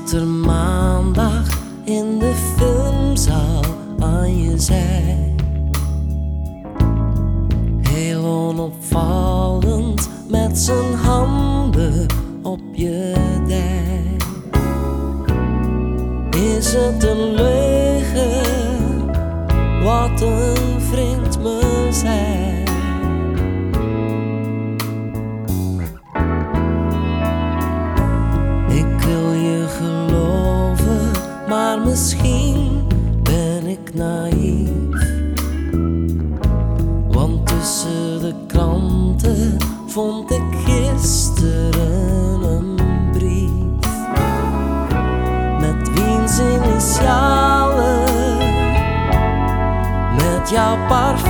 zit er maandag in de filmzaal aan je zij. Heel onopvallend met zijn handen op je dij. Is het een leugen wat een vriend me zei? Ik wil je geloven, maar misschien ben ik naïef. Want tussen de kranten vond ik gisteren een brief met wiens initialen met jouw parfum